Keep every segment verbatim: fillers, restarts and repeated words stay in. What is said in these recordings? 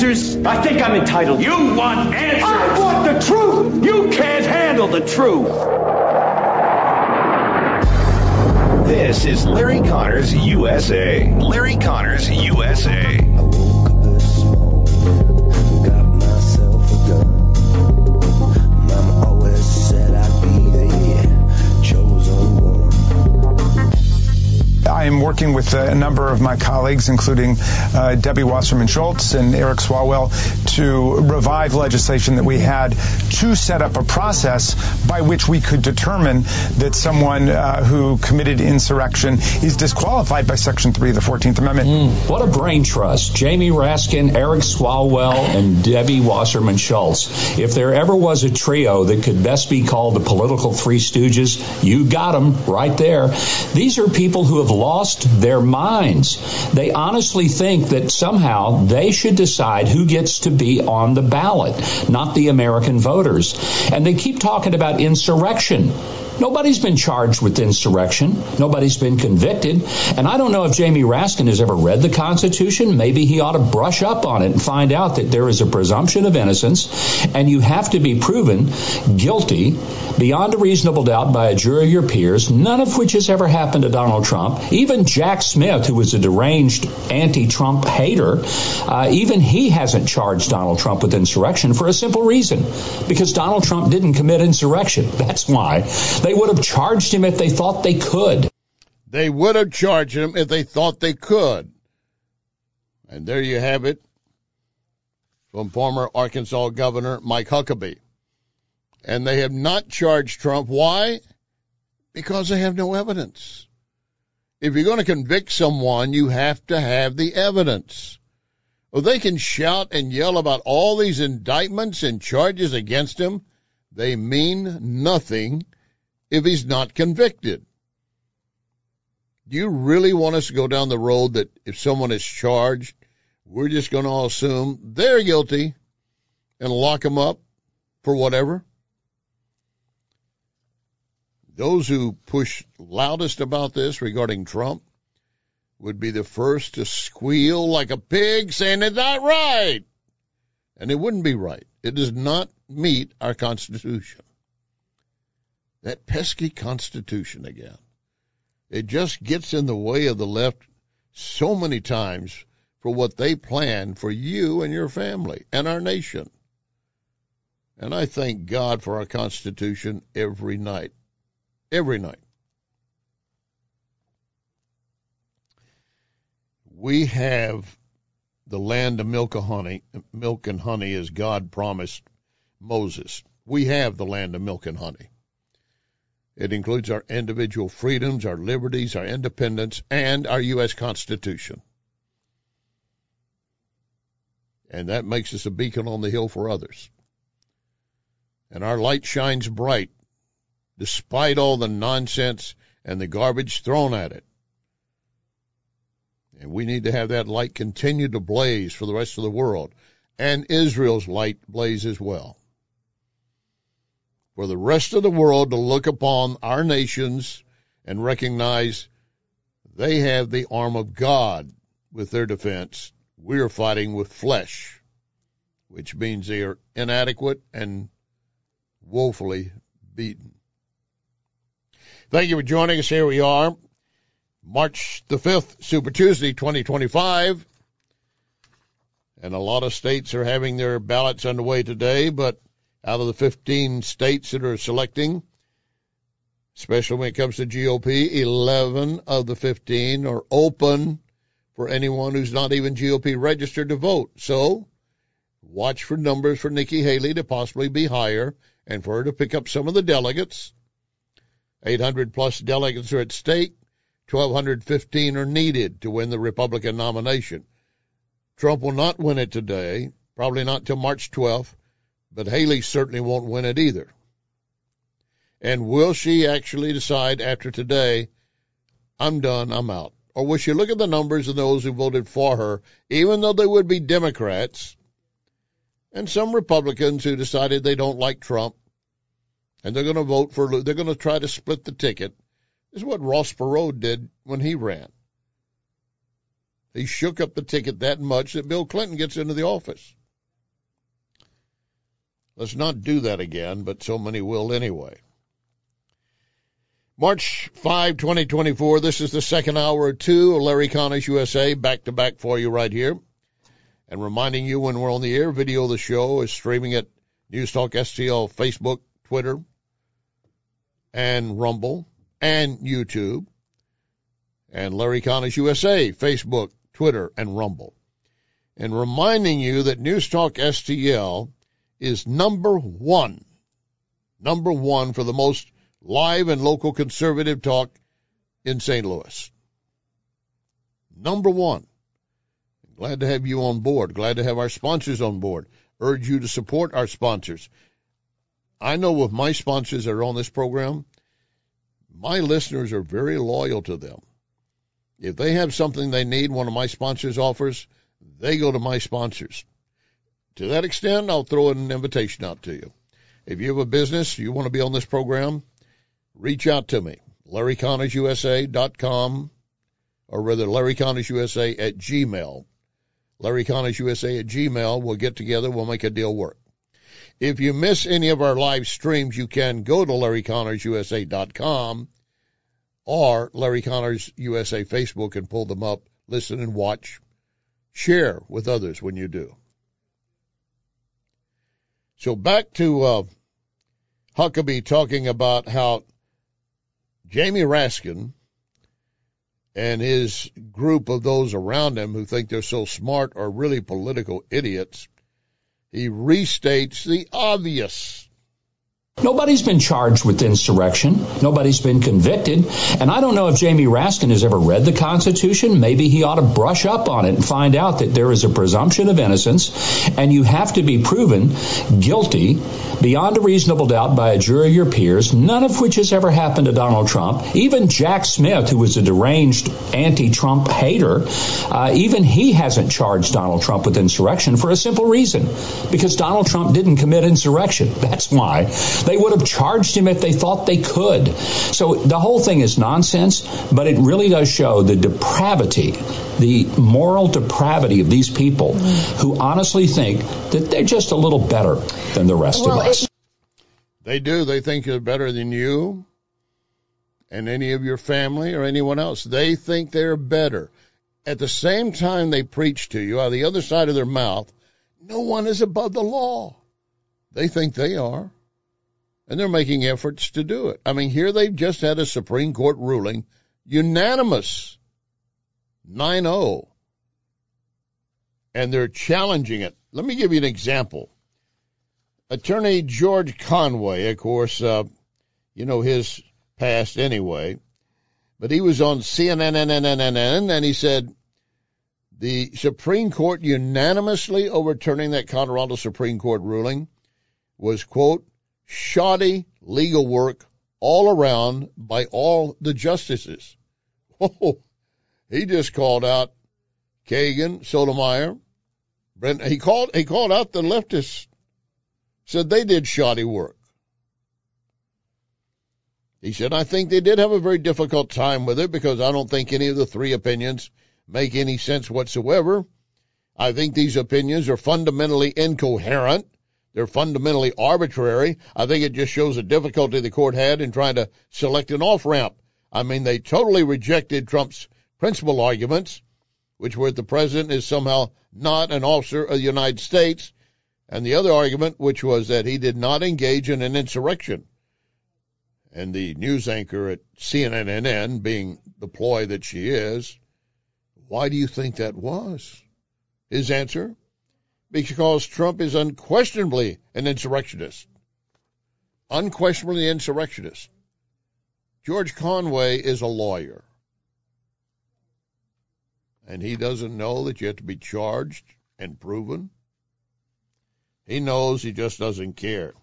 answers? I think I'm entitled. You want answers? I want the truth! You can't handle the truth! This is Larry Connors U S A. Larry Connors U S A. I woke up this morning, got myself a gun. Mama always said I'd be the chosen one. I am working with a number of my colleagues, including uh, Debbie Wasserman Schultz and Eric Swalwell, to revive legislation that we had to set up a process by which we could determine that someone uh, who committed insurrection is disqualified by Section three of the fourteenth Amendment. Mm, what a brain trust. Jamie Raskin, Eric Swalwell, and Debbie Wasserman Schultz. If there ever was a trio that could best be called the political Three Stooges, you got them right there. These are people who have lost their minds. They honestly think that somehow they should decide who gets to be on the ballot, not the American voters. And they keep talking about insurrection. Nobody's been charged with insurrection. Nobody's been convicted. And I don't know if Jamie Raskin has ever read the Constitution. Maybe he ought to brush up on it and find out that there is a presumption of innocence, and you have to be proven guilty beyond a reasonable doubt by a jury of your peers, none of which has ever happened to Donald Trump. Even Jack Smith, who was a deranged anti-Trump hater, uh, even he hasn't charged Donald Trump with insurrection for a simple reason, because Donald Trump didn't commit insurrection. That's why. They would have charged him if they thought they could. They would have charged him if they thought they could. And there you have it from former Arkansas Governor Mike Huckabee. And they have not charged Trump. Why? Because they have no evidence. If you're going to convict someone, you have to have the evidence. Well, they can shout and yell about all these indictments and charges against him. They mean nothing if he's not convicted. Do you really want us to go down the road that if someone is charged, we're just going to assume they're guilty and lock them up for whatever? Those who push loudest about this regarding Trump would be the first to squeal like a pig saying it's not right. And it wouldn't be right. It does not meet our Constitution. That pesky Constitution again. It just gets in the way of the left so many times for what they plan for you and your family and our nation. And I thank God for our Constitution every night. Every night. We have the land of milk and honey, milk and honey as God promised Moses. We have the land of milk and honey. It includes our individual freedoms, our liberties, our independence, and our U S Constitution. And that makes us a beacon on the hill for others. And our light shines bright despite all the nonsense and the garbage thrown at it. And we need to have that light continue to blaze for the rest of the world. And Israel's light blaze as well. For the rest of the world to look upon our nations and recognize they have the arm of God with their defense. We are fighting with flesh, which means they are inadequate and woefully beaten. Thank you for joining us. Here we are, March the fifth, Super Tuesday, twenty twenty-five. And a lot of states are having their ballots underway today, but out of the fifteen states that are selecting, especially when it comes to G O P, eleven of the fifteen are open for anyone who's not even G O P registered to vote. So watch for numbers for Nikki Haley to possibly be higher and for her to pick up some of the delegates. eight hundred plus delegates are at stake. twelve fifteen are needed to win the Republican nomination. Trump will not win it today, probably not till March twelfth, but Haley certainly won't win it either. And will she actually decide after today, I'm done, I'm out? Or will she look at the numbers of those who voted for her, even though they would be Democrats, and some Republicans who decided they don't like Trump, and they're going to vote for, they're going to try to split the ticket. This is what Ross Perot did when he ran. He shook up the ticket that much that Bill Clinton gets into the office. Let's not do that again, but so many will anyway. March fifth, twenty twenty-four, this is the second hour or two of Larry Connors U S A, back-to-back for you right here. And reminding you when we're on the air, video of the show is streaming at News Talk S T L, Facebook, Twitter, and Rumble, and YouTube. And Larry Connors U S A, Facebook, Twitter, and Rumble. And reminding you that News Talk S T L is number one, number one for the most live and local conservative talk in Saint Louis. Number one. Glad to have you on board. Glad to have our sponsors on board. Urge you to support our sponsors. I know with my sponsors that are on this program, my listeners are very loyal to them. If they have something they need, one of my sponsors offers, they go to my sponsors. To that extent, I'll throw an invitation out to you. If you have a business, you want to be on this program, reach out to me, Larry Connors U S A dot com, or rather Larry Connors U S A at Gmail. Larry Connors U S A at Gmail. We'll get together. We'll make a deal work. If you miss any of our live streams, you can go to Larry Connors U S A dot com or Larry Connors U S A Facebook and pull them up, listen and watch. Share with others when you do. So back to uh, Huckabee talking about how Jamie Raskin and his group of those around him who think they're so smart are really political idiots. He restates the obvious. Nobody's been charged with insurrection. Nobody's been convicted. And I don't know if Jamie Raskin has ever read the Constitution. Maybe he ought to brush up on it and find out that there is a presumption of innocence, and you have to be proven guilty beyond a reasonable doubt by a jury of your peers, none of which has ever happened to Donald Trump. Even Jack Smith, who was a deranged anti-Trump hater, uh, even he hasn't charged Donald Trump with insurrection for a simple reason, because Donald Trump didn't commit insurrection. That's why. They would have charged him if they thought they could. So the whole thing is nonsense, but it really does show the depravity, the moral depravity of these people who honestly think that they're just a little better than the rest well, of us. They do. They think they're better than you and any of your family or anyone else. They think they're better. At the same time they preach to you, out of the other side of their mouth, no one is above the law. They think they are. And they're making efforts to do it. I mean, here they've just had a Supreme Court ruling, unanimous, nine oh, and they're challenging it. Let me give you an example. Attorney George Conway, of course, uh, you know his past anyway, but he was on C N N, and he said the Supreme Court unanimously overturning that Colorado Supreme Court ruling was, quote, shoddy legal work all around by all the justices. Oh, he just called out Kagan, Sotomayor, Brent. He called he called out the leftists, said they did shoddy work. He said, I think they did have a very difficult time with it because I don't think any of the three opinions make any sense whatsoever. I think these opinions are fundamentally incoherent. They're fundamentally arbitrary. I think it just shows the difficulty the court had in trying to select an off-ramp. I mean, they totally rejected Trump's principal arguments, which were that the president is somehow not an officer of the United States, and the other argument, which was that he did not engage in an insurrection. And the news anchor at C N N N, being the ploy that she is, why do you think that was? His answer? Because Trump is unquestionably an insurrectionist. Unquestionably insurrectionist. George Conway is a lawyer. And he doesn't know that you have to be charged and proven. He knows, he just doesn't care.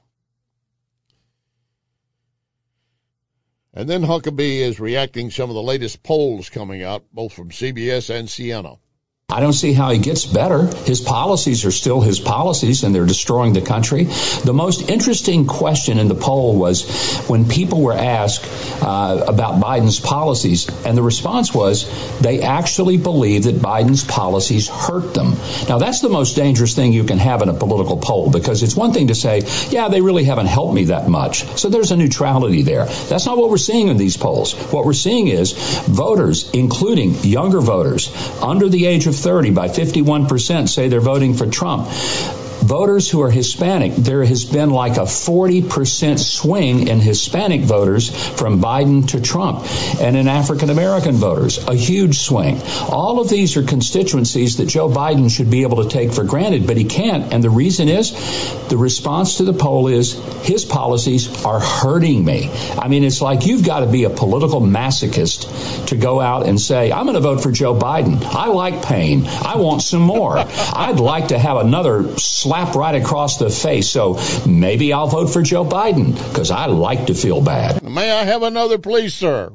And then Huckabee is reacting to some of the latest polls coming out, both from C B S and Siena. I don't see how he gets better. His policies are still his policies, and they're destroying the country. The most interesting question in the poll was when people were asked uh, about Biden's policies, and the response was they actually believe that Biden's policies hurt them. Now, that's the most dangerous thing you can have in a political poll, because it's one thing to say, yeah, they really haven't helped me that much. So there's a neutrality there. That's not what we're seeing in these polls. What we're seeing is voters, including younger voters, under the age of thirty by fifty-one percent say they're voting for Trump. Voters who are Hispanic, there has been like a forty percent swing in Hispanic voters from Biden to Trump. And in African-American voters, a huge swing. All of these are constituencies that Joe Biden should be able to take for granted, but he can't. And the reason is the response to the poll is his policies are hurting me. I mean, it's like you've got to be a political masochist to go out and say, I'm going to vote for Joe Biden. I like pain. I want some more. I'd like to have another slap right across the face. So maybe I'll vote for Joe Biden because I like to feel bad. May I have another, please, sir?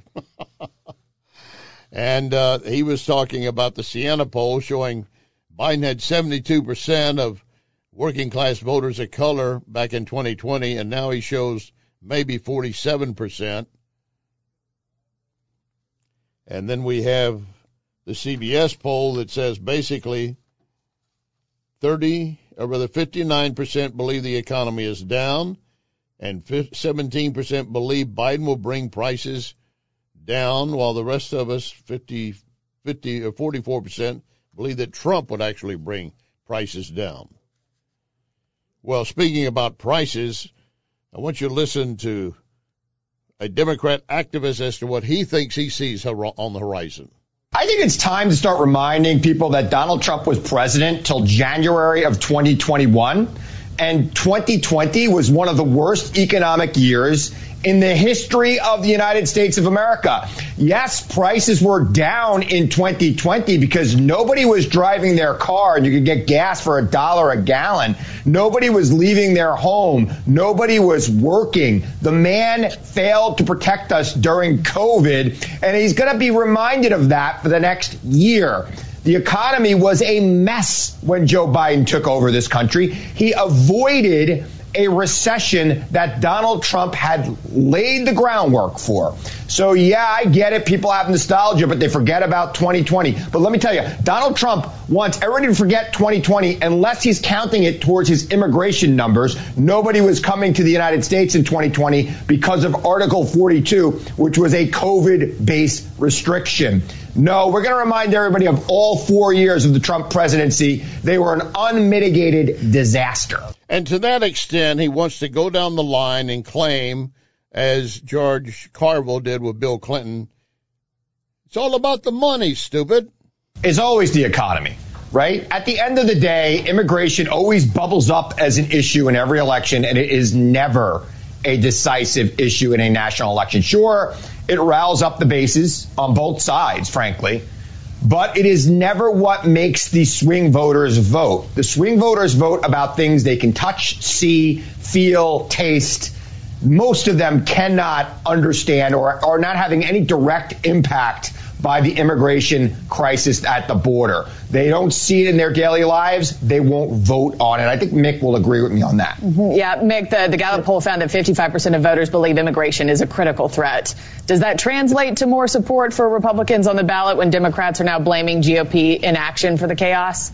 And uh, he was talking about the Siena poll showing Biden had seventy-two percent of working class voters of color back in twenty twenty, and now he shows maybe forty-seven percent. And then we have the C B S poll that says basically thirty or rather fifty-nine percent believe the economy is down, and seventeen percent believe Biden will bring prices down, while the rest of us, fifty, fifty or forty-four percent, believe that Trump would actually bring prices down. Well, speaking about prices, I want you to listen to a Democrat activist as to what he thinks he sees on the horizon. I think it's time to start reminding people that Donald Trump was president till January of twenty twenty-one, and twenty twenty was one of the worst economic years in the history of the United States of America. Yes, prices were down in twenty twenty because nobody was driving their car and you could get gas for a dollar a gallon. Nobody was leaving their home. Nobody was working. The man failed to protect us during COVID, and he's going to be reminded of that for the next year. The economy was a mess when Joe Biden took over this country. He avoided a recession that Donald Trump had laid the groundwork for. So, yeah, I get it. People have nostalgia, but they forget about twenty twenty. But let me tell you, Donald Trump wants everybody to forget twenty twenty unless he's counting it towards his immigration numbers. Nobody was coming to the United States in twenty twenty because of Article forty-two, which was a COVID-based restriction. No, we're going to remind everybody of all four years of the Trump presidency. They were an unmitigated disaster. And to that extent, he wants to go down the line and claim, as George Carville did with Bill Clinton, it's all about the money, stupid. It's always the economy, right? At the end of the day, immigration always bubbles up as an issue in every election, and it is never a decisive issue in a national election. Sure, it riles up the bases on both sides, frankly, but it is never what makes the swing voters vote. The swing voters vote about things they can touch, see, feel, taste. Most of them cannot understand or are not having any direct impact by the immigration crisis at the border. They don't see it in their daily lives. They won't vote on it. I think Mick will agree with me on that. Mm-hmm. Yeah, Mick, the, the Gallup poll found that fifty-five percent of voters believe immigration is a critical threat. Does that translate to more support for Republicans on the ballot when Democrats are now blaming G O P inaction for the chaos?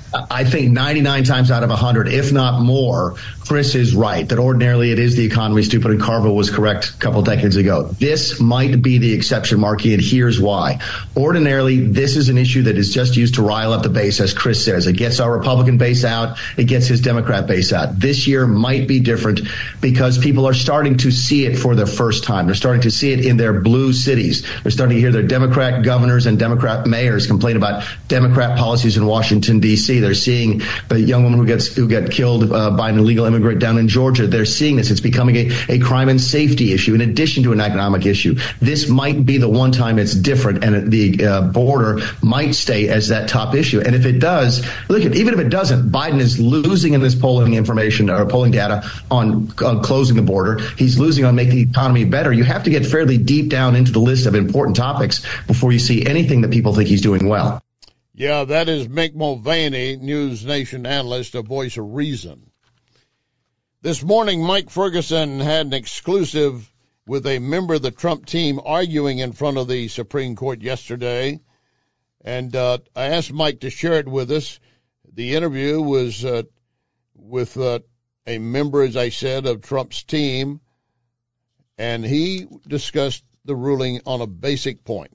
I think ninety-nine times out of one hundred, if not more, Chris is right that ordinarily it is the economy, stupid, and Carville was correct a couple decades ago. This might be the exception, Marky, and here's why. Ordinarily, this is an issue that is just used to rile up the base, as Chris says. It gets our Republican base out. It gets his Democrat base out. This year might be different because people are starting to see it for the first time. They're starting to see it in their blue cities. They're starting to hear their Democrat governors and Democrat mayors complain about Democrat policies in Washington, D C They're seeing the young woman who gets who got killed uh, by an illegal immigrant down in Georgia. They're seeing this. It's becoming a, a crime and safety issue in addition to an economic issue. This might be the one time it's different, and the uh, border might stay as that top issue. And if it does, look, even if it doesn't, Biden is losing in this polling information or polling data on uh, closing the border. He's losing on making the economy better. You have to get fairly deep down into the list of important topics before you see anything that people think he's doing well. Yeah, that is Mick Mulvaney, News Nation analyst, a voice of reason. This morning, Mike Ferguson had an exclusive with a member of the Trump team arguing in front of the Supreme Court yesterday. And uh, I asked Mike to share it with us. The interview was uh, with uh, a member, as I said, of Trump's team, and he discussed the ruling on a basic point.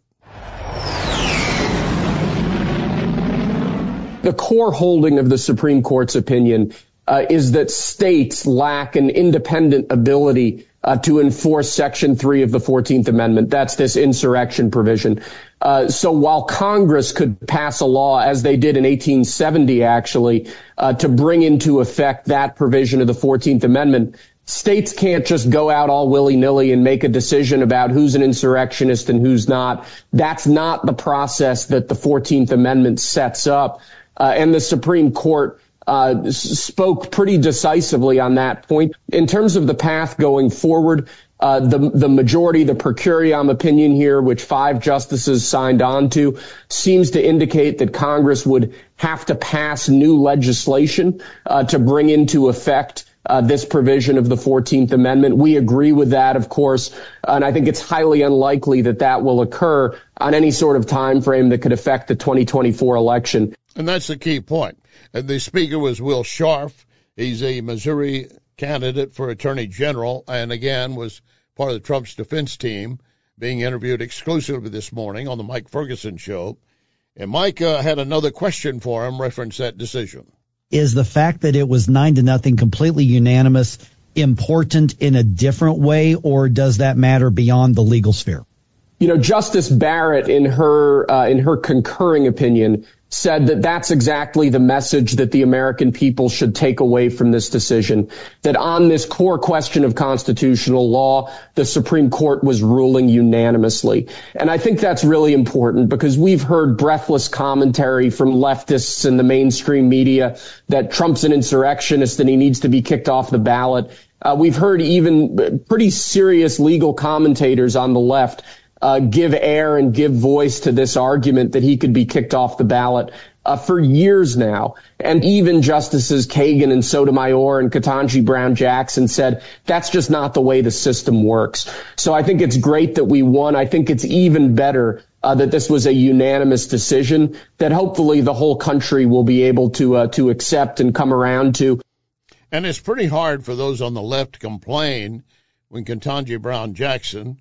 The core holding of the Supreme Court's opinion uh, is that states lack an independent ability uh, to enforce Section three of the fourteenth Amendment. That's this insurrection provision. Uh, so while Congress could pass a law, as they did in eighteen seventy, actually, uh, to bring into effect that provision of the fourteenth Amendment, states can't just go out all willy-nilly and make a decision about who's an insurrectionist and who's not. That's not the process that the fourteenth Amendment sets up. Uh, and the Supreme Court uh, s- spoke pretty decisively on that point. In terms of the path going forward, uh, the, the majority, the per curiam opinion here, which five justices signed on to, seems to indicate that Congress would have to pass new legislation uh, to bring into effect Uh, this provision of the fourteenth Amendment. We agree with that, of course, and I think it's highly unlikely that that will occur on any sort of time frame that could affect the twenty twenty-four election. And that's the key point. And the speaker was Will Scharf. He's a Missouri candidate for Attorney General and, again, was part of the Trump's defense team, being interviewed exclusively this morning on the Mike Ferguson Show. And Mike uh, had another question for him, reference that decision. Is the fact that it was nine to nothing, completely unanimous, important in a different way, or does that matter beyond the legal sphere? You know, Justice Barrett, in her uh, in her concurring opinion, said that that's exactly the message that the American people should take away from this decision, that on this core question of constitutional law, the Supreme Court was ruling unanimously. And I think that's really important because we've heard breathless commentary from leftists in the mainstream media that Trump's an insurrectionist and he needs to be kicked off the ballot. Uh, we've heard even pretty serious legal commentators on the left Uh, give air and give voice to this argument that he could be kicked off the ballot uh, for years now. And even Justices Kagan and Sotomayor and Ketanji Brown Jackson said that's just not the way the system works. So I think it's great that we won. I think it's even better uh, that this was a unanimous decision that hopefully the whole country will be able to uh, to accept and come around to. And it's pretty hard for those on the left to complain when Ketanji Brown Jackson,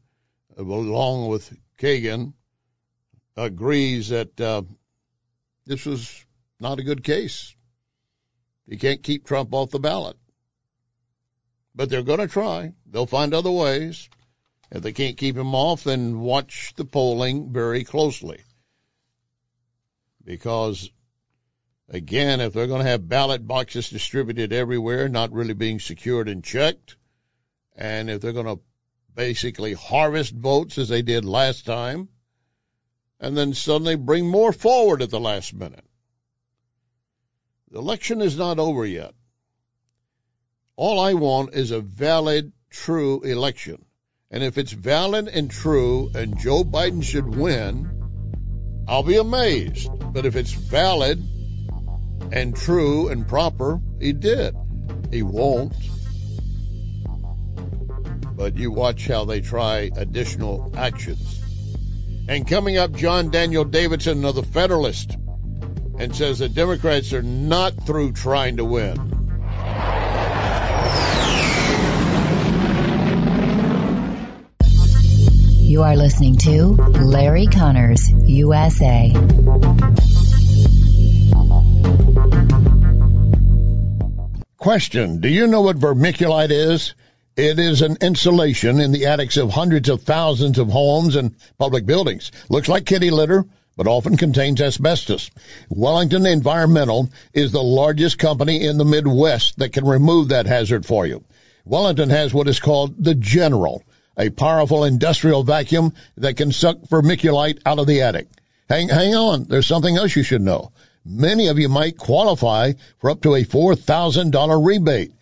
along with Kagan, agrees that uh, this was not a good case. You can't keep Trump off the ballot. But they're going to try. They'll find other ways. If they can't keep him off, then watch the polling very closely. Because, again, if they're going to have ballot boxes distributed everywhere, not really being secured and checked, and if they're going to basically harvest votes as they did last time, and then suddenly bring more forward at the last minute. The election is not over yet. All I want is a valid, true election. And if it's valid and true and Joe Biden should win, I'll be amazed. But if it's valid and true and proper, he did. He won't. But you watch how they try additional actions. And coming up, John Daniel Davidson, another Federalist, and says the Democrats are not through trying to win. You are listening to Larry Connors, U S A. Question: do you know what vermiculite is? It is an insulation in the attics of hundreds of thousands of homes and public buildings. Looks like kitty litter, but often contains asbestos. Wellington Environmental is the largest company in the Midwest that can remove that hazard for you. Wellington has what is called the General, a powerful industrial vacuum that can suck vermiculite out of the attic. Hang, hang on, there's something else you should know. Many of you might qualify for up to a four thousand dollars rebate.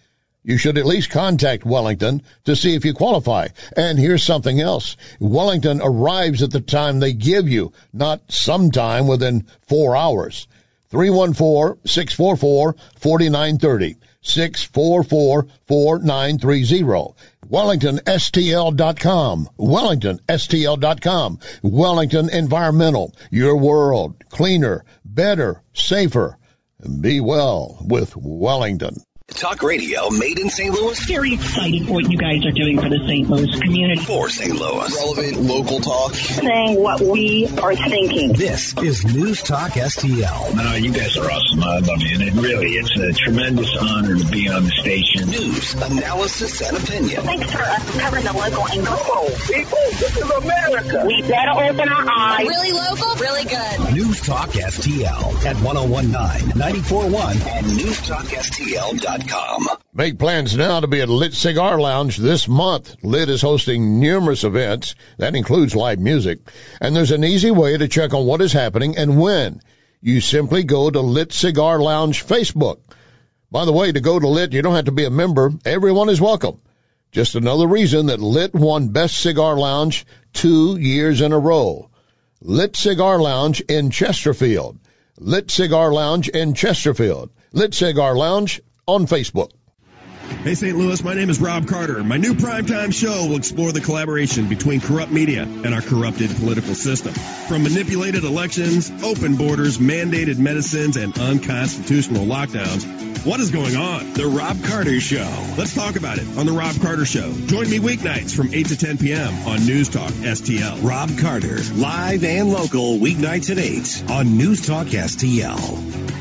you should at least contact Wellington to see if you qualify. And here's something else. Wellington arrives at the time they give you, not sometime within four hours. three one four, six four four, four nine three zero. six four four, four nine three zero. Wellington S T L dot com. Wellington S T L dot com. Wellington Environmental. Your world. Cleaner, better, safer. Be well with Wellington. Talk radio made in Saint Louis. Very excited for what you guys are doing for the Saint Louis community. For Saint Louis. Relevant local talk. Saying what we are thinking. This is News Talk S T L. No, you guys are awesome. I love you. And it really, it's a tremendous honor to be on the station. News, analysis, and opinion. Thanks for us covering the local angle. Oh, people, this is America. We better open our eyes. Really local, really good. News Talk S T L at ten nineteen, ninety-four point one and news talk S T L dot com. Make plans now to be at Lit Cigar Lounge this month. Lit is hosting numerous events. That includes live music. And there's an easy way to check on what is happening and when. You simply go to Lit Cigar Lounge Facebook. By the way, to go to Lit, you don't have to be a member. Everyone is welcome. Just another reason that Lit won Best Cigar Lounge two years in a row. Lit Cigar Lounge in Chesterfield. Lit Cigar Lounge in Chesterfield. Lit Cigar Lounge on Facebook. Hey, Saint Louis, my name is Rob Carter. My new primetime show will explore the collaboration between corrupt media and our corrupted political system. From manipulated elections, open borders, mandated medicines, and unconstitutional lockdowns, what is going on? The Rob Carter Show. Let's talk about it on The Rob Carter Show. Join me weeknights from eight to ten p.m. on News Talk S T L. Rob Carter, live and local, weeknights at eight on News Talk S T L.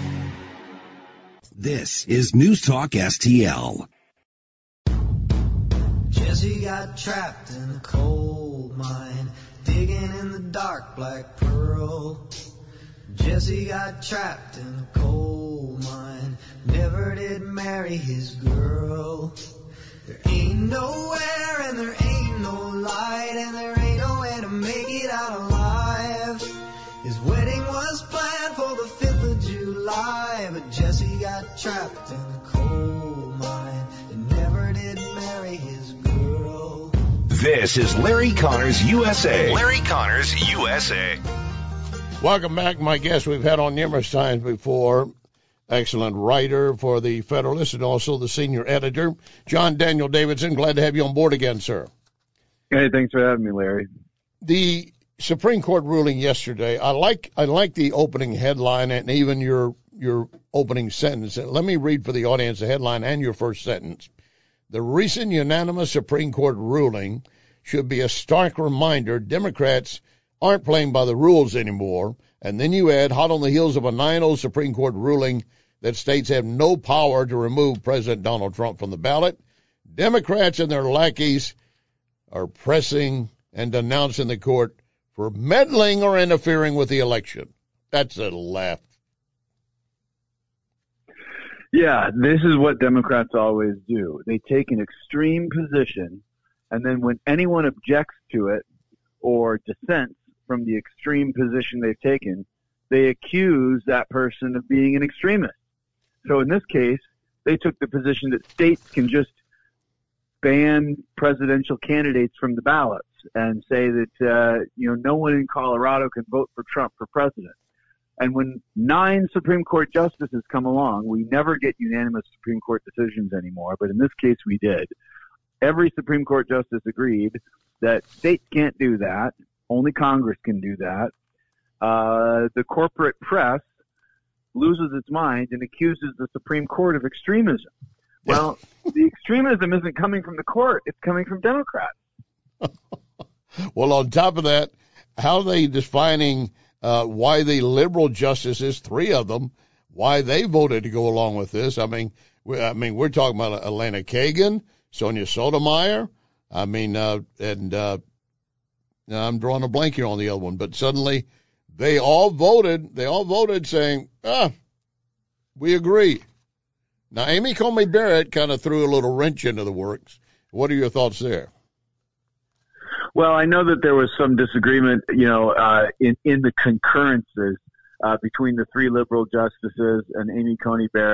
This is News Talk S T L. Jesse got trapped in a coal mine, digging in the dark black pearl. Jesse got trapped in a coal mine, never did marry his girl. There ain't nowhere and there ain't no light, and there ain't no way to make it out alive. His wedding was planned for the fifth of July, but Jesse got trapped in a coal mine and never did marry his girl. This is Larry Connors U S A. Larry Connors U S A. Welcome back. My guest we've had on numerous times before. Excellent writer for the Federalist and also the senior editor, John Daniel Davidson. Glad to have you on board again, sir. Hey, thanks for having me, Larry. The Supreme Court ruling yesterday, I like I like the opening headline and even your your opening sentence. Let me read for the audience the headline and your first sentence. The recent unanimous Supreme Court ruling should be a stark reminder Democrats aren't playing by the rules anymore. And then you add, hot on the heels of a nine oh Supreme Court ruling that states have no power to remove President Donald Trump from the ballot, Democrats and their lackeys are pressing and denouncing the court for meddling or interfering with the election. That's a laugh. Yeah, this is what Democrats always do. They take an extreme position, and then when anyone objects to it or dissents from the extreme position they've taken, they accuse that person of being an extremist. So in this case, they took the position that states can just ban presidential candidates from the ballots and say that, uh, you know, no one in Colorado can vote for Trump for president. And when nine Supreme Court justices come along, we never get unanimous Supreme Court decisions anymore, but in this case we did. Every Supreme Court justice agreed that states can't do that. Only Congress can do that. Uh, the corporate press loses its mind and accuses the Supreme Court of extremism. Well, the extremism isn't coming from the court. It's coming from Democrats. Well, on top of that, how are they defining uh, why the liberal justices, three of them, why they voted to go along with this? I mean, we, I mean, we're talking about Elena Kagan, Sonia Sotomayor. I mean, uh, and uh, I'm drawing a blank here on the other one, but suddenly they all voted. They all voted saying, ah, we agree. Now, Amy Coney Barrett kind of threw a little wrench into the works. What are your thoughts there? Well, I know that there was some disagreement, you know, uh, in, in the concurrences uh, between the three liberal justices and Amy Coney Barrett.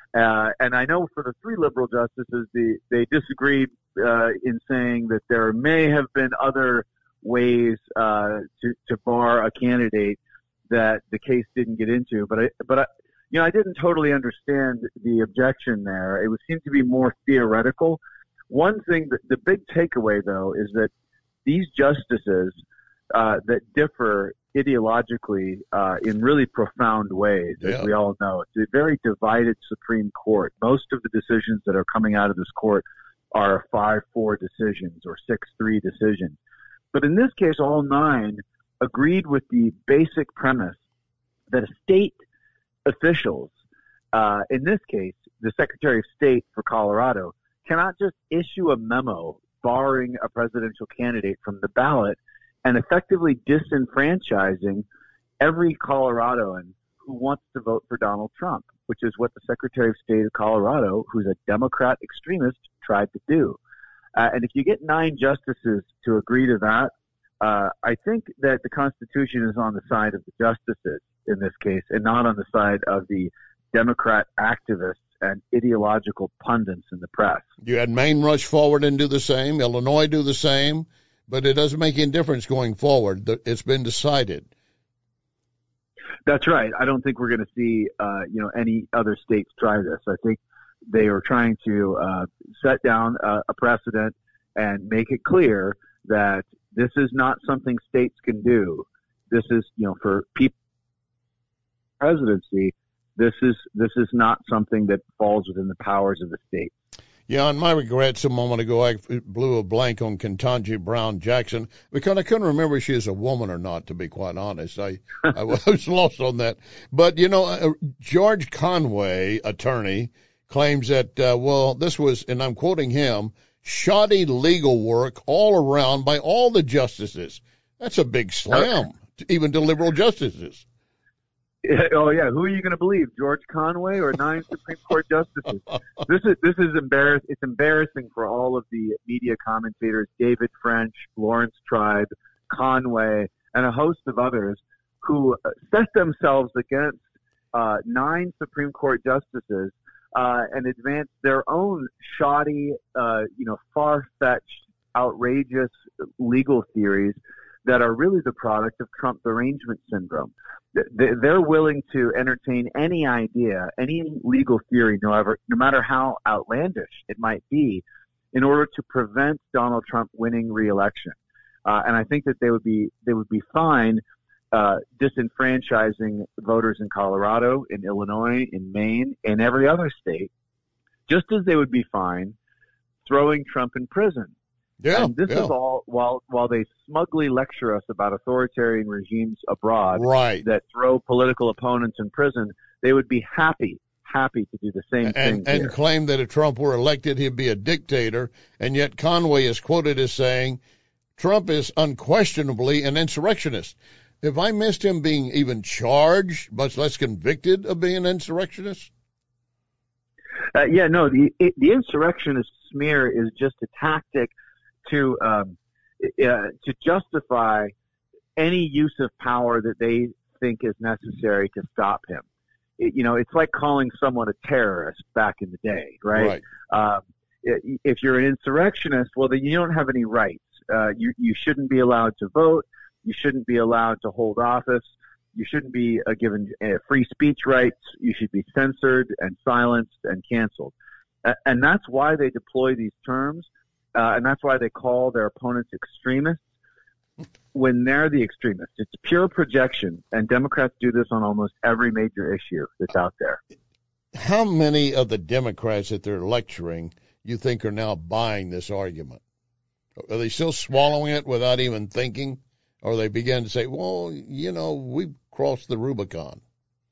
Uh, and I know for the three liberal justices, the, they disagreed uh, in saying that there may have been other ways uh, to, to bar a candidate that the case didn't get into. But I, but I, you know, I didn't totally understand the objection there. It would seem to be more theoretical. One thing, that, the big takeaway though, is that these justices uh, that differ ideologically uh, in really profound ways, as Yeah. we all know, it's a very divided Supreme Court. Most of the decisions that are coming out of this court are five four decisions or six three decisions. But in this case, all nine agreed with the basic premise that state officials, uh, in this case, the Secretary of State for Colorado, cannot just issue a memo barring a presidential candidate from the ballot and effectively disenfranchising every Coloradoan who wants to vote for Donald Trump, which is what the Secretary of State of Colorado, who's a Democrat extremist, tried to do. Uh, and if you get nine justices to agree to that, uh, I think that the Constitution is on the side of the justices in this case and not on the side of the Democrat activists and ideological pundits in the press. You had Maine rush forward and do the same, Illinois do the same, but it doesn't make any difference going forward. It's been decided. That's right. I don't think we're going to see, uh, you know, any other states try this. I think they are trying to uh, set down a, a precedent and make it clear that this is not something states can do. This is, you know, for people presidency, this is this is not something that falls within the powers of the state. Yeah, on my regrets, a moment ago, I blew a blank on Ketanji Brown Jackson because I couldn't remember if she is a woman or not, to be quite honest. I, I was lost on that. But, you know, uh, George Conway, attorney, claims that, uh, well, this was, and I'm quoting him, shoddy legal work all around by all the justices. That's a big slam, even to liberal justices. Oh yeah, who are you going to believe, George Conway or nine Supreme Court justices? This is this is embarrass. It's embarrassing for all of the media commentators, David French, Lawrence Tribe, Conway, and a host of others who set themselves against uh, nine Supreme Court justices uh, and advance their own shoddy, uh, you know, far-fetched, outrageous legal theories that are really the product of Trump derangement syndrome. They're willing to entertain any idea, any legal theory, no, ever, no matter how outlandish it might be, in order to prevent Donald Trump winning re-election. Uh, and I think that they would be they would be fine uh, disenfranchising voters in Colorado, in Illinois, in Maine, in every other state, just as they would be fine throwing Trump in prison. Yeah, and this yeah. is all while while they smugly lecture us about authoritarian regimes abroad right. that throw political opponents in prison. They would be happy, happy to do the same and, thing and here. claim that if Trump were elected, he'd be a dictator. And yet Conway is quoted as saying, Trump is unquestionably an insurrectionist. Have I missed him being even charged, much less convicted of being an insurrectionist? Uh, yeah, no, the it, the insurrectionist smear is just a tactic to um, uh, to justify any use of power that they think is necessary to stop him. It, you know, it's like calling someone a terrorist back in the day, right? Right. Um, if you're an insurrectionist, well, then you don't have any rights. Uh, you you shouldn't be allowed to vote. You shouldn't be allowed to hold office. You shouldn't be uh, given uh, free speech rights. You should be censored and silenced and canceled. Uh, and that's why they deploy these terms. Uh, and that's why they call their opponents extremists when they're the extremists. It's pure projection, and Democrats do this on almost every major issue that's out there. How many of the Democrats that they're lecturing you think are now buying this argument? Are they still swallowing it without even thinking? Or they begin to say, well, you know, we've crossed the Rubicon?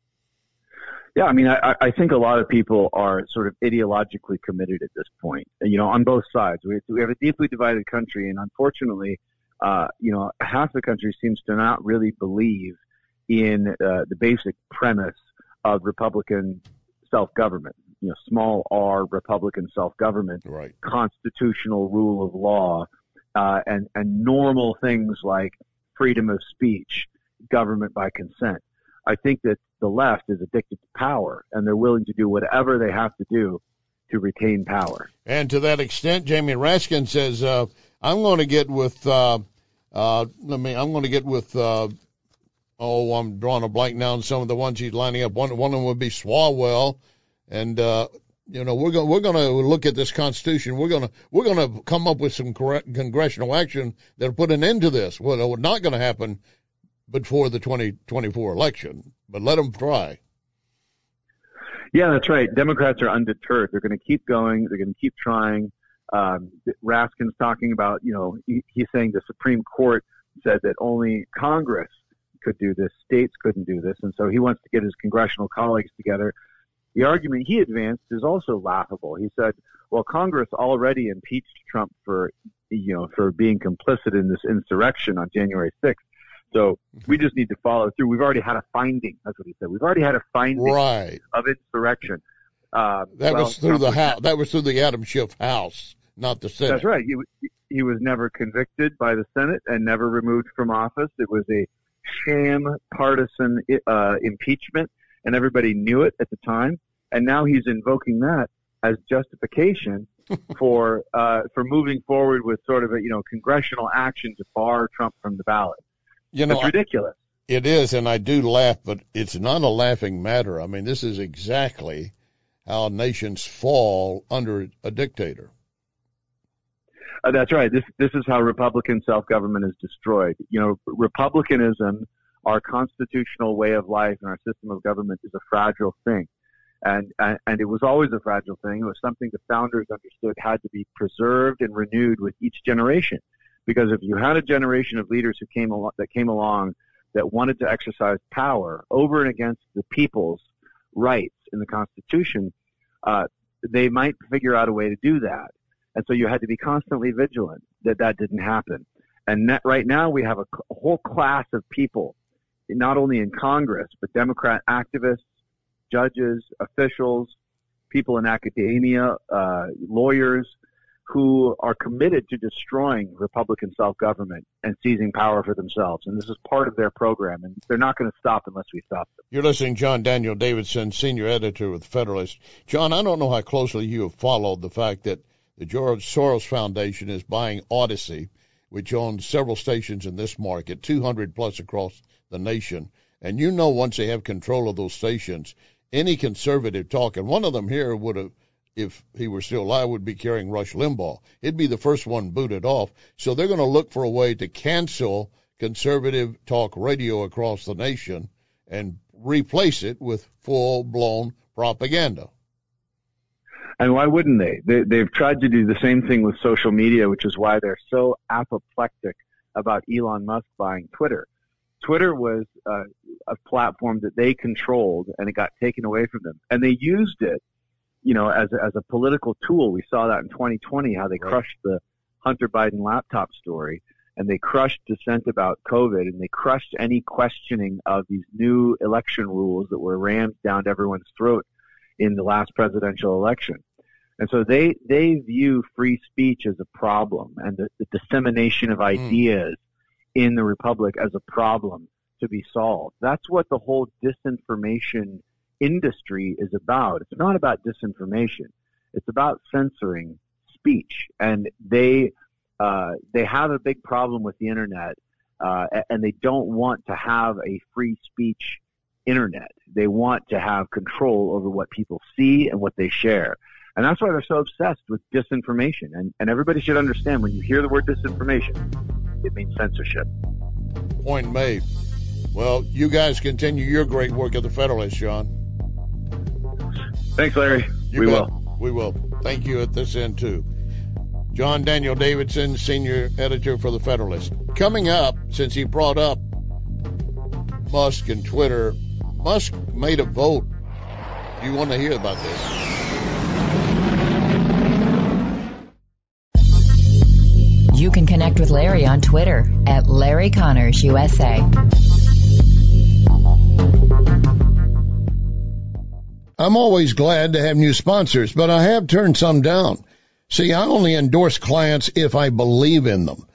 Yeah, I mean, I, I think a lot of people are sort of ideologically committed at this point, you know, on both sides. We, we have a deeply divided country, and unfortunately, uh, you know, half the country seems to not really believe in uh, the basic premise of Republican self-government, you know, small r Republican self-government, right. constitutional rule of law, uh, and, and normal things like freedom of speech, government by consent. I think that the left is addicted to power, and they're willing to do whatever they have to do to retain power. And to that extent, Jamie Raskin says, uh, I'm going to get with, uh, uh, let me, I'm going to get with, uh, oh, I'm drawing a blank now on some of the ones he's lining up. One, one of them would be Swalwell. And, uh, you know, we're going, we're going to look at this Constitution. We're going to, we're going to come up with some correct congressional action that'll put an end to this. Well, it's not going to happen before the twenty twenty-four election, but let them try. Yeah, that's right. Democrats are undeterred. They're going to keep going. They're going to keep trying. Um, Raskin's talking about, you know, he, he's saying the Supreme Court said that only Congress could do this. States couldn't do this. And so he wants to get his congressional colleagues together. The argument he advanced is also laughable. He said, well, Congress already impeached Trump for, you know, for being complicit in this insurrection on January sixth. So we just need to follow through. We've already had a finding. That's what he said. We've already had a finding right. of insurrection. Uh, that well, was through the house. That was through the Adam Schiff House, not the Senate. That's right. He, he was never convicted by the Senate and never removed from office. It was a sham partisan uh, impeachment, and everybody knew it at the time. And now he's invoking that as justification for uh, for moving forward with sort of a you know congressional action to bar Trump from the ballot. You know, it's ridiculous. It is, and I do laugh, but it's not a laughing matter. I mean, this is exactly how nations fall under a dictator. Uh, that's right. This this is how Republican self-government is destroyed. You know, Republicanism, our constitutional way of life and our system of government is a fragile thing. And, and and it was always a fragile thing. It was something the founders understood had to be preserved and renewed with each generation. Because if you had a generation of leaders who came al- that came along that wanted to exercise power over and against the people's rights in the Constitution, uh, they might figure out a way to do that. And so you had to be constantly vigilant that that didn't happen. And that, right now we have a, a whole class of people, not only in Congress, but Democrat activists, judges, officials, people in academia, uh, lawyers, who are committed to destroying Republican self-government and seizing power for themselves. And this is part of their program, and they're not going to stop unless we stop them. You're listening to John Daniel Davidson, senior editor with Federalist. John, I don't know how closely you have followed the fact that the George Soros Foundation is buying Odyssey, which owns several stations in this market, two hundred plus across the nation. And you know once they have control of those stations, any conservative talk, and one of them here would have, if he were still alive, would be carrying Rush Limbaugh. He'd be the first one booted off. So they're going to look for a way to cancel conservative talk radio across the nation and replace it with full-blown propaganda. And why wouldn't they? they? They've tried to do the same thing with social media, which is why they're so apoplectic about Elon Musk buying Twitter. Twitter was uh, a platform that they controlled, and it got taken away from them. And they used it, you know, as a, as a political tool. We saw that in twenty twenty, how they right. crushed the Hunter Biden laptop story, and they crushed dissent about COVID, and they crushed any questioning of these new election rules that were rammed down everyone's throat in the last presidential election. And so they, they view free speech as a problem, and the, the dissemination of ideas mm. in the republic as a problem to be solved. That's what the whole disinformation industry is about. It's not about disinformation. It's about censoring speech. And they uh, they have a big problem with the internet, uh, and they don't want to have a free speech internet. They want to have control over what people see and what they share. And that's why they're so obsessed with disinformation. And, and everybody should understand, when you hear the word disinformation, it means censorship. Point made. Well, you guys continue your great work at the Federalist, John. Thanks, Larry. You we bet. will. We will. Thank you at this end, too. John Daniel Davidson, senior editor for the Federalist. Coming up, since he brought up Musk and Twitter, Musk made a vote. You want to hear about this? You can connect with Larry on Twitter at Larry Connors U S A. I'm always glad to have new sponsors, but I have turned some down. See, I only endorse clients if I believe in them.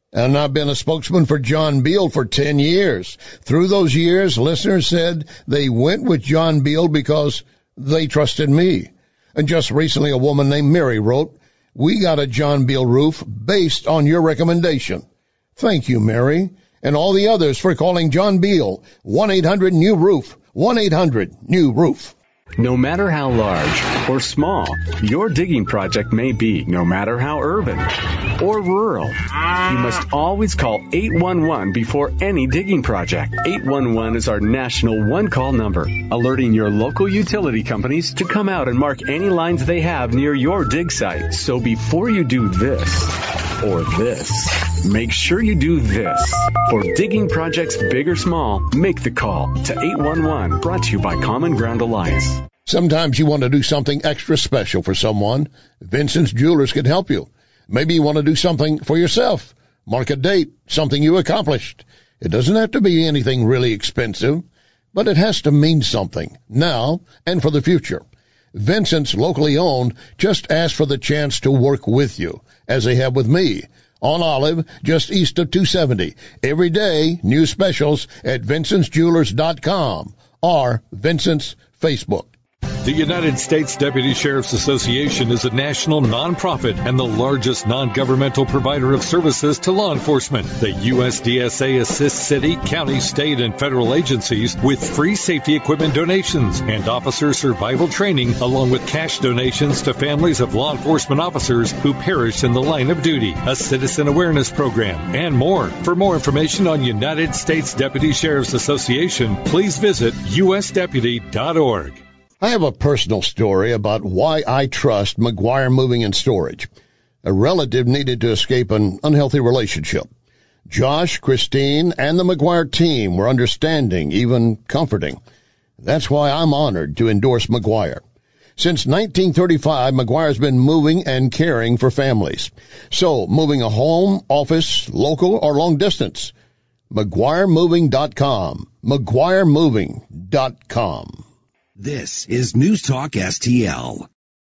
And I've been a spokesman for John Beal for ten years. Through those years, listeners said they went with John Beal because they trusted me. And just recently, a woman named Mary wrote, "We got a John Beal roof based on your recommendation." Thank you, Mary, and all the others for calling John Beal. one eight hundred new roof. one eight hundred new roof. No matter how large or small your digging project may be, no matter how urban or rural, you must always call eight one one before any digging project. eight one one is our national one-call number, alerting your local utility companies to come out and mark any lines they have near your dig site. So before you do this or this, make sure you do this. For digging projects big or small, make the call to eight one one, brought to you by Common Ground Alliance. Sometimes you want to do something extra special for someone. Vincent's Jewelers can help you. Maybe you want to do something for yourself. Mark a date, something you accomplished. It doesn't have to be anything really expensive, but it has to mean something now and for the future. Vincent's, locally owned, just ask for the chance to work with you, as they have with me, on Olive, just east of two seventy. Every day, new specials at Vincent's Jewelers dot com or Vincent's Facebook. The United States Deputy Sheriff's Association is a national nonprofit and the largest non-governmental provider of services to law enforcement. The U S D S A assists city, county, state, and federal agencies with free safety equipment donations and officer survival training, along with cash donations to families of law enforcement officers who perished in the line of duty, a citizen awareness program, and more. For more information on United States Deputy Sheriff's Association, please visit U S deputy dot org. I have a personal story about why I trust McGuire Moving and Storage. A relative needed to escape an unhealthy relationship. Josh, Christine, and the McGuire team were understanding, even comforting. That's why I'm honored to endorse McGuire. Since nineteen thirty-five, McGuire's been moving and caring for families. So, moving a home, office, local, or long distance, McGuire Moving dot com. McGuire Moving dot com. This is News Talk S T L.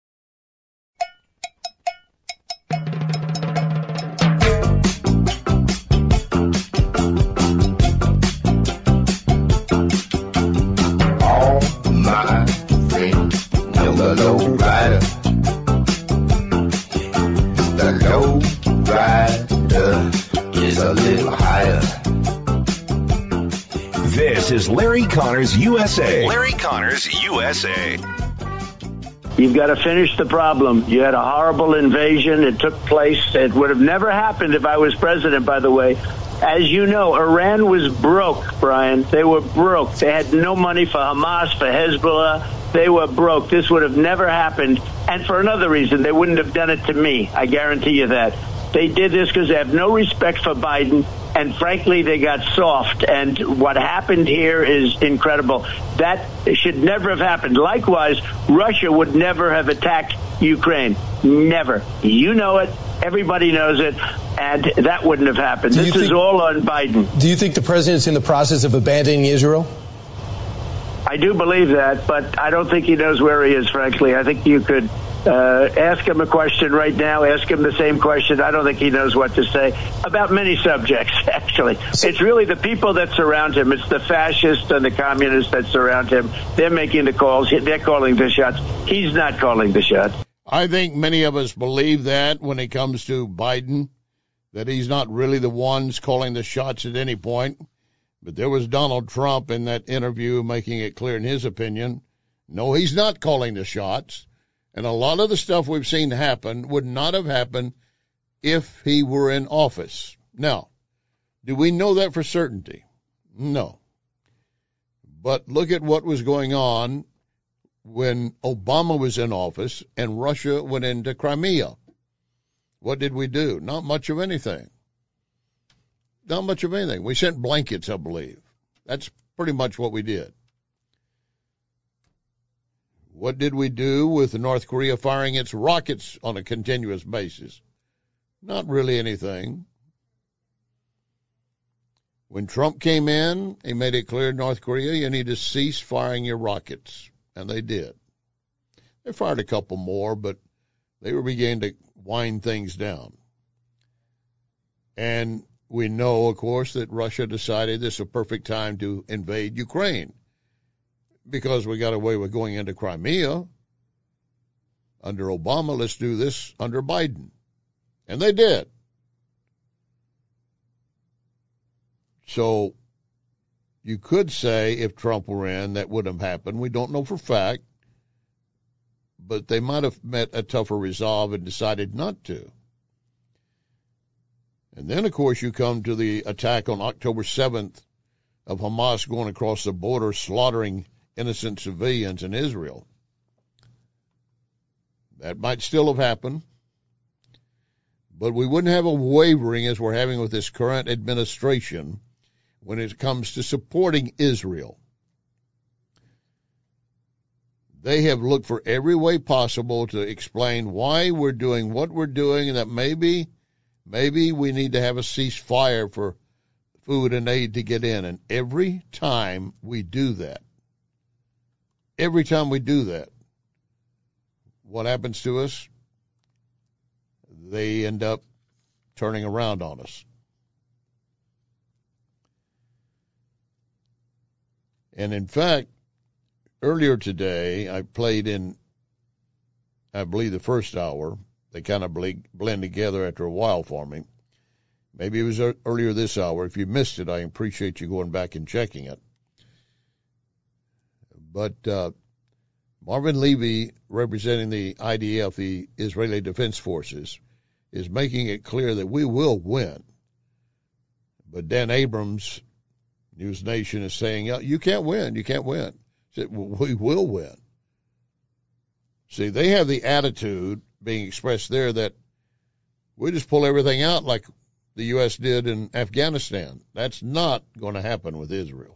All my friends know the low rider. The low rider is a little higher. This is Larry Connors U S A. Larry Connors U S A. You've got to finish the problem. You had a horrible invasion. It took place. It would have never happened if I was president, by the way. As you know, Iran was broke, Brian. They were broke. They had no money for Hamas, for Hezbollah. They were broke. This would have never happened. And for another reason, they wouldn't have done it to me. I guarantee you that. They did this because they have no respect for Biden, and frankly, they got soft. And what happened here is incredible. That should never have happened. Likewise, Russia would never have attacked Ukraine. Never. You know it. Everybody knows it. And that wouldn't have happened. This think, is all on Biden. Do you think the president's in the process of abandoning Israel? I do believe that, but I don't think he knows where he is, frankly. I think you could uh, ask him a question right now, ask him the same question. I don't think he knows what to say about many subjects, actually. It's really the people that surround him. It's the fascists and the communists that surround him. They're making the calls. They're calling the shots. He's not calling the shots. I think many of us believe that when it comes to Biden, that he's not really the ones calling the shots at any point. But there was Donald Trump in that interview making it clear in his opinion, no, he's not calling the shots. And a lot of the stuff we've seen happen would not have happened if he were in office. Now, do we know that for certainty? No. But look at what was going on when Obama was in office and Russia went into Crimea. What did we do? Not much of anything. Not much of anything. We sent blankets, I believe. That's pretty much what we did. What did we do with North Korea firing its rockets on a continuous basis? Not really anything. When Trump came in, he made it clear to North Korea, you need to cease firing your rockets. And they did. They fired a couple more, but they were beginning to wind things down. And we know, of course, that Russia decided this is a perfect time to invade Ukraine because we got away with going into Crimea under Obama. Let's do this under Biden. And they did. So you could say if Trump were in, that would have happened. We don't know for a fact, but they might have met a tougher resolve and decided not to. And then, of course, you come to the attack on October seventh of Hamas going across the border, slaughtering innocent civilians in Israel. That might still have happened, but we wouldn't have a wavering as we're having with this current administration when it comes to supporting Israel. They have looked for every way possible to explain why we're doing what we're doing, and that maybe, maybe we need to have a ceasefire for food and aid to get in. And every time we do that, every time we do that, what happens to us? They end up turning around on us. And in fact, earlier today, I played in, I believe, the first hour. They kind of blend together after a while for me. Maybe it was earlier this hour. If you missed it, I appreciate you going back and checking it. But uh, Marvin Levy, representing the I D F, the Israeli Defense Forces, is making it clear that we will win. But Dan Abrams, News Nation, is saying, you can't win, you can't win. Said, well, we will win. See, they have the attitude being expressed there that we just pull everything out like the U S did in Afghanistan. That's not going to happen with Israel.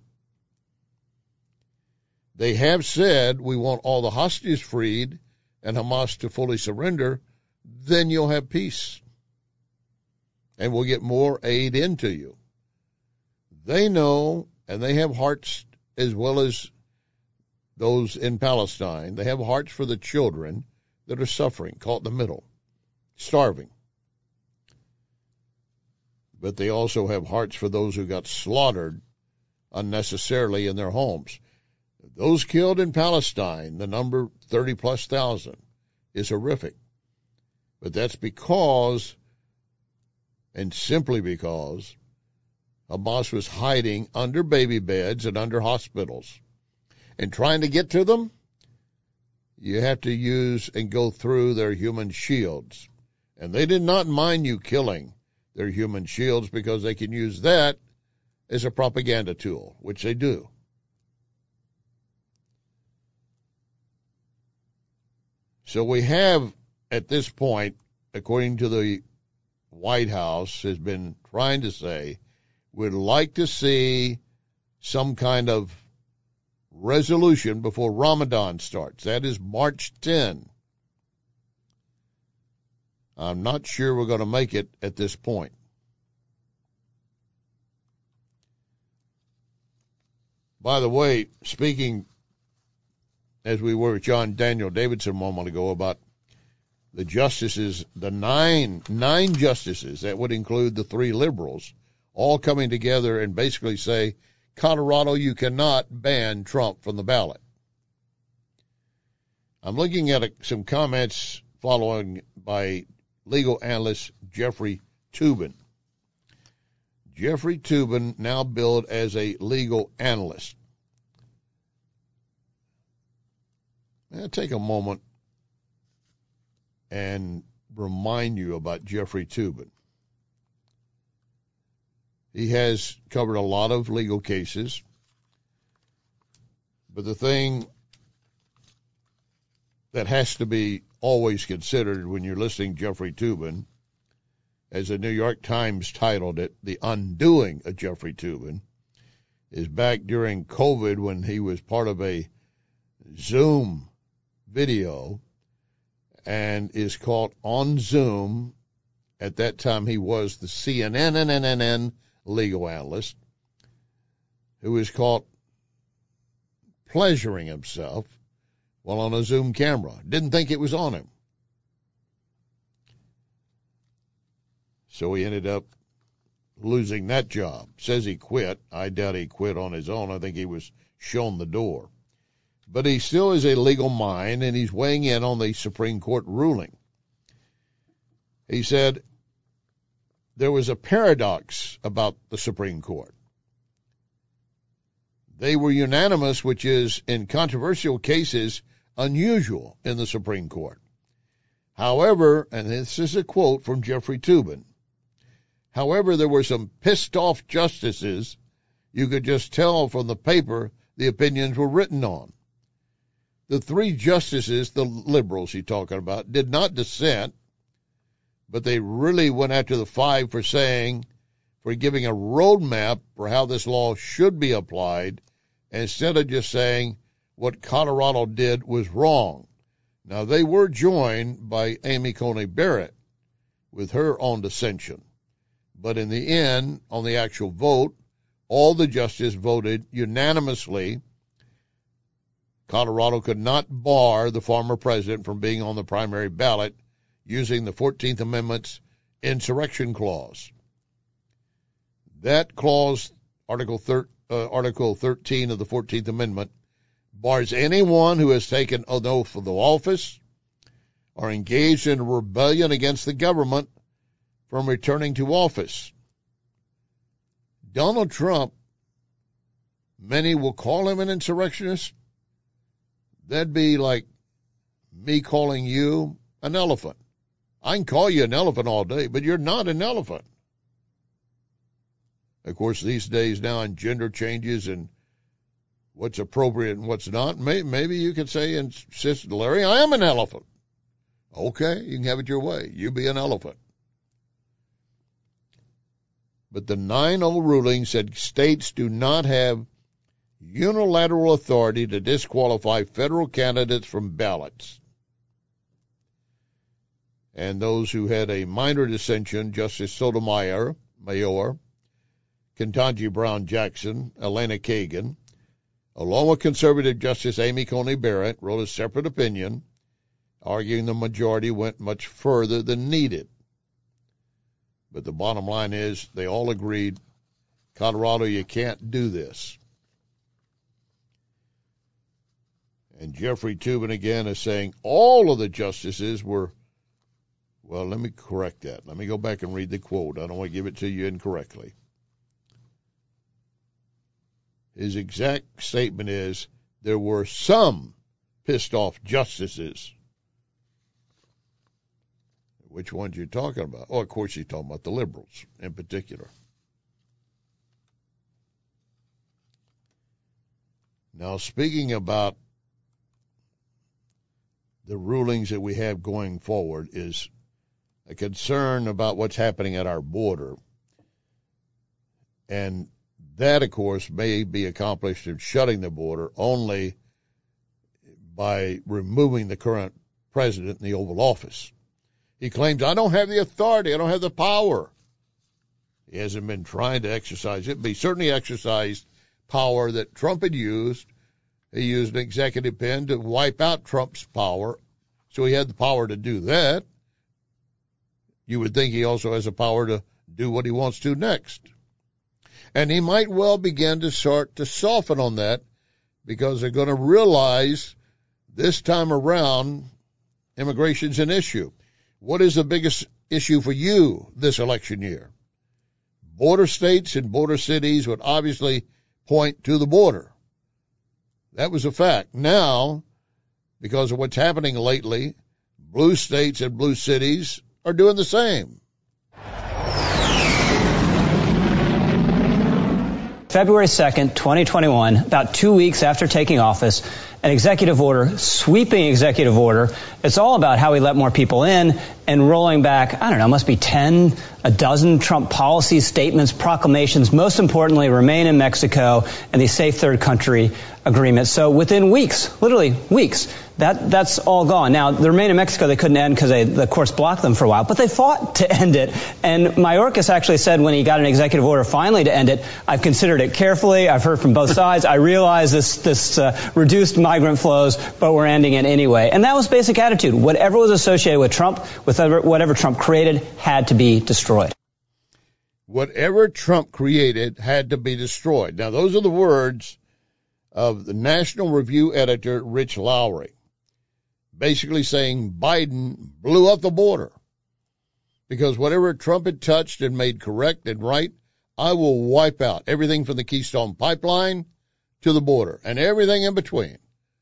They have said we want all the hostages freed and Hamas to fully surrender, then you'll have peace. And we'll get more aid into you. They know, and they have hearts as well as those in Palestine. They have hearts for the children that are suffering, caught in the middle, starving. But they also have hearts for those who got slaughtered unnecessarily in their homes. Those killed in Palestine, the number thirty plus thousand, is horrific. But that's because, and simply because, Hamas was hiding under baby beds and under hospitals. And trying to get to them, you have to use and go through their human shields. And they did not mind you killing their human shields because they can use that as a propaganda tool, which they do. So we have, at this point, according to the White House, has been trying to say, we'd like to see some kind of resolution before Ramadan starts. That is March tenth. I'm not sure we're going to make it at this point. By the way, speaking as we were with John Daniel Davidson a moment ago about the justices, the nine, nine justices, that would include the three liberals, all coming together and basically say, Colorado, you cannot ban Trump from the ballot. I'm looking at a, some comments following by legal analyst Jeffrey Toobin. Jeffrey Toobin, now billed as a legal analyst. I'll take a moment and remind you about Jeffrey Toobin. He has covered a lot of legal cases, but the thing that has to be always considered when you're listening to Jeffrey Toobin, as the New York Times titled it, The Undoing of Jeffrey Toobin, is back during COVID when he was part of a Zoom video and is caught on Zoom. At that time, he was the C N N legal analyst who was caught pleasuring himself while on a Zoom camera. Didn't think it was on him. So he ended up losing that job. Says he quit. I doubt he quit on his own. I think he was shown the door. But he still is a legal mind, and he's weighing in on the Supreme Court ruling. He said there was a paradox about the Supreme Court. They were unanimous, which is, in controversial cases, unusual in the Supreme Court. However, and this is a quote from Jeffrey Toobin, however, there were some pissed-off justices you could just tell from the paper the opinions were written on. The three justices, the liberals he's talking about, did not dissent, but they really went after the five for saying, for giving a roadmap for how this law should be applied, instead of just saying what Colorado did was wrong. Now, they were joined by Amy Coney Barrett with her own dissension. But in the end, on the actual vote, all the justices voted unanimously. Colorado could not bar the former president from being on the primary ballot using the fourteenth Amendment's insurrection clause. That clause, Article, thir- uh, Article thirteen of the fourteenth Amendment, bars anyone who has taken an oath of office or engaged in rebellion against the government from returning to office. Donald Trump, many will call him an insurrectionist. That'd be like me calling you an elephant. I can call you an elephant all day, but you're not an elephant. Of course, these days now in gender changes and what's appropriate and what's not, may, maybe you could say, insist, Larry, I am an elephant. Okay, you can have it your way. You be an elephant. But the nine oh ruling said states do not have unilateral authority to disqualify federal candidates from ballots. And those who had a minor dissension, Justice Sotomayor, Mayor, Ketanji Brown Jackson, Elena Kagan, along with conservative Justice Amy Coney Barrett, wrote a separate opinion, arguing the majority went much further than needed. But the bottom line is they all agreed, Colorado, you can't do this. And Jeffrey Toobin again is saying all of the justices were, well, let me correct that. Let me go back and read the quote. I don't want to give it to you incorrectly. His exact statement is, there were some pissed off justices. Which ones are you talking about? Oh, of course he's talking about the liberals in particular. Now, speaking about the rulings that we have going forward is a concern about what's happening at our border. And that, of course, may be accomplished in shutting the border only by removing the current president in the Oval Office. He claims, I don't have the authority, I don't have the power. He hasn't been trying to exercise it, but he certainly exercised power that Trump had used. He used an executive pen to wipe out Trump's power, so he had the power to do that. You would think he also has the power to do what he wants to next. And he might well begin to start to soften on that because they're going to realize this time around immigration's an issue. What is the biggest issue for you this election year? Border states and border cities would obviously point to the border. That was a fact. Now, because of what's happening lately, blue states and blue cities are doing the same. February second, twenty twenty-one, about two weeks after taking office, an executive order, sweeping executive order. It's all about how we let more people in and rolling back, I don't know, must be ten, a dozen Trump policy statements, proclamations, most importantly, remain in Mexico and the safe third country agreement. So within weeks, literally weeks, that that's all gone. Now, the remain in Mexico, they couldn't end because they, the courts blocked them for a while, but they fought to end it. And Mayorkas actually said when he got an executive order finally to end it, I've considered it carefully. I've heard from both sides. I realize this, this uh, reduced migrant flows, but we're ending it anyway. And that was basic attitude. Whatever was associated with Trump, with whatever Trump created, had to be destroyed. whatever Trump created had to be destroyed. Now, those are the words of the National Review editor, Rich Lowry, basically saying Biden blew up the border because whatever Trump had touched and made correct and right, I will wipe out everything from the Keystone Pipeline to the border and everything in between.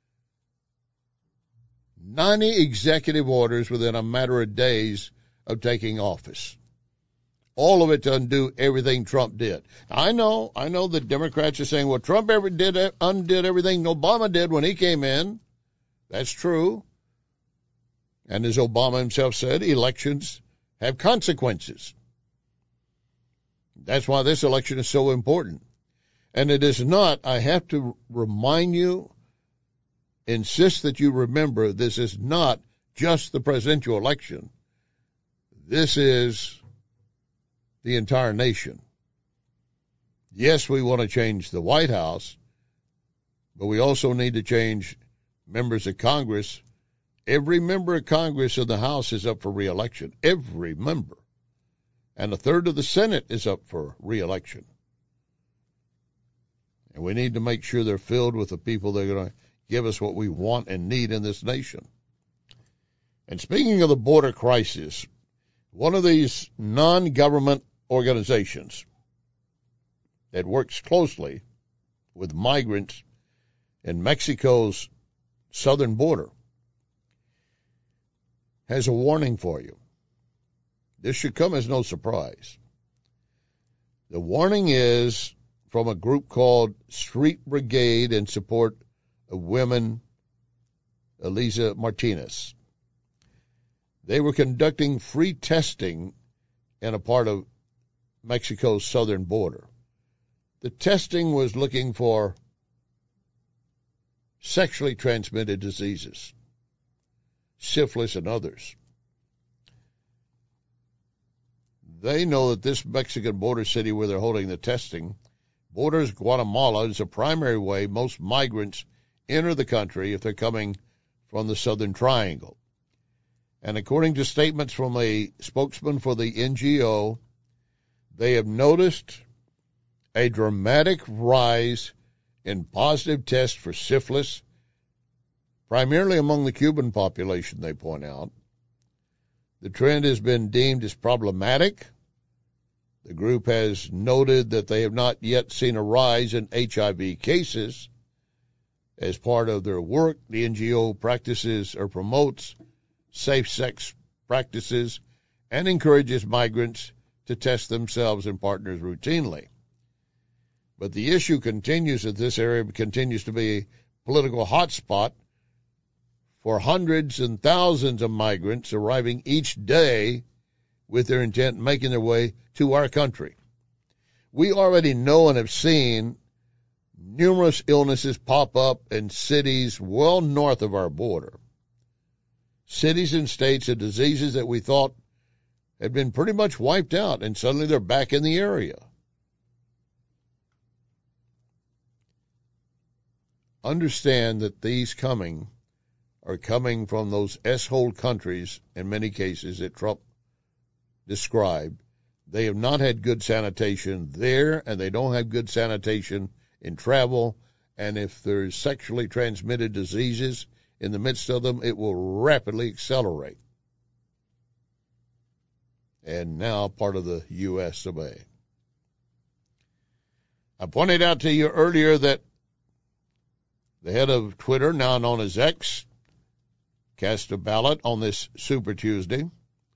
ninety executive orders within a matter of days of taking office. All of it to undo everything Trump did. I know, I know the Democrats are saying, well, Trump ever did undid everything Obama did when he came in. That's true. And as Obama himself said, elections have consequences. That's why this election is so important. And it is not, I have to remind you, insist that you remember, this is not just the presidential election. This is the entire nation. Yes, we want to change the White House, but we also need to change members of Congress. Every member of Congress in the House is up for re-election. Every member. And a third of the Senate is up for re-election. And we need to make sure they're filled with the people that are going to give us what we want and need in this nation. And speaking of the border crisis, one of these non-government organizations that works closely with migrants in Mexico's southern border has a warning for you. This should come as no surprise. The warning is from a group called Street Brigade in support of women, Elisa Martinez. They were conducting free testing in a part of Mexico's southern border. The testing was looking for sexually transmitted diseases, syphilis and others. They know that this Mexican border city where they're holding the testing borders Guatemala. Is a primary way most migrants enter the country if they're coming from the Southern Triangle. And according to statements from a spokesman for the N G O, they have noticed a dramatic rise in positive tests for syphilis, primarily among the Cuban population, they point out. The trend has been deemed as problematic. The group has noted that they have not yet seen a rise in H I V cases. As part of their work, the N G O practices or promotes safe sex practices and encourages migrants to test themselves and partners routinely. But the issue continues that this area continues to be a political hotspot for hundreds and thousands of migrants arriving each day with their intent of making their way to our country. We already know and have seen numerous illnesses pop up in cities well north of our border. Cities and states of diseases that we thought had been pretty much wiped out, and suddenly they're back in the area. Understand that these coming are coming from those S-hole countries, in many cases, that Trump described. They have not had good sanitation there, and they don't have good sanitation in travel. And if there's sexually transmitted diseases in the midst of them, it will rapidly accelerate. And now part of the U S of A. I pointed out to you earlier that the head of Twitter, now known as X, cast a ballot on this Super Tuesday,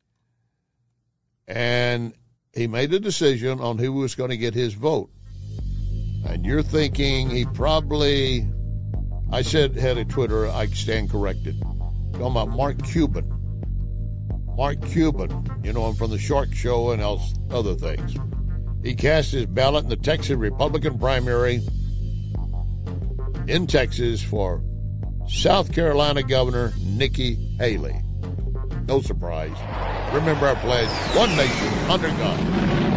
and he made a decision on who was going to get his vote. And you're thinking he probably, I said head of Twitter, I stand corrected. Talking about Mark Cuban. Mark Cuban, you know him from the Shark Show and else, other things. He cast his ballot in the Texas Republican primary in Texas for South Carolina Governor Nikki Haley. No surprise. Remember our pledge, one nation under God.